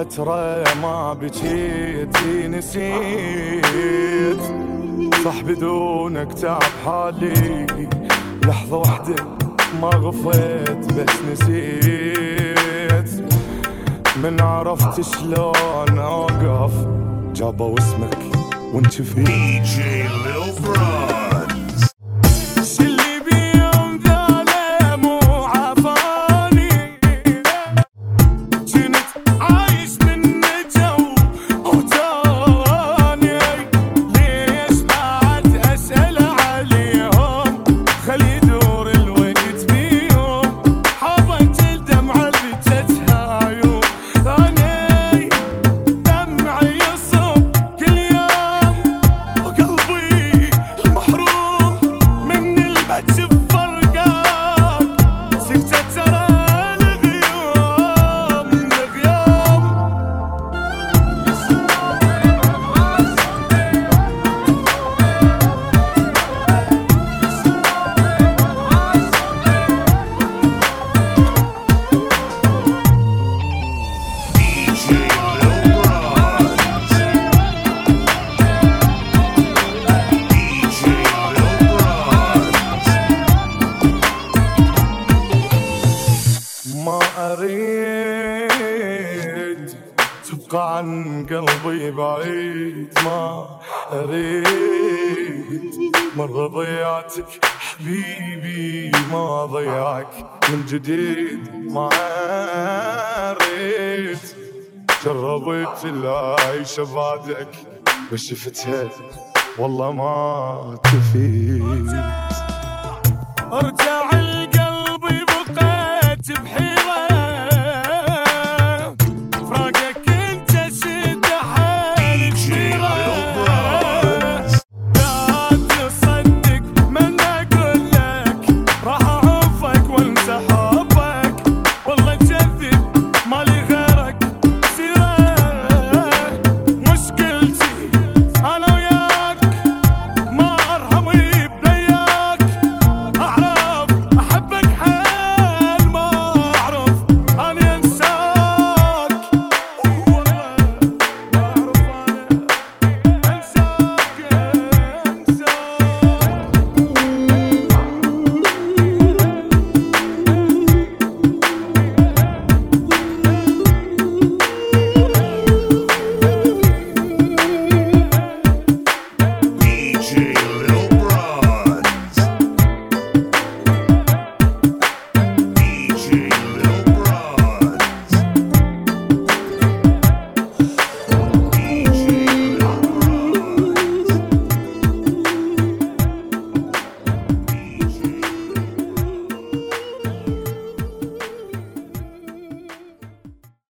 فترة ما بجيتي نسيت، صح بدونك تعب حالي، لحظة واحدة ما غفيت بس نسيت. من عرفت شلون اوقف جابوا اسمك وانشفيت. DJ Lil Bronze. ما أريد تبقى عن قلبي بعيد، ما أريد مرة ضيعتك حبيبي ما ضيعك من جديد. ما أريد جربت العيش بعدك بس شفتها والله ما تفيد. ارجع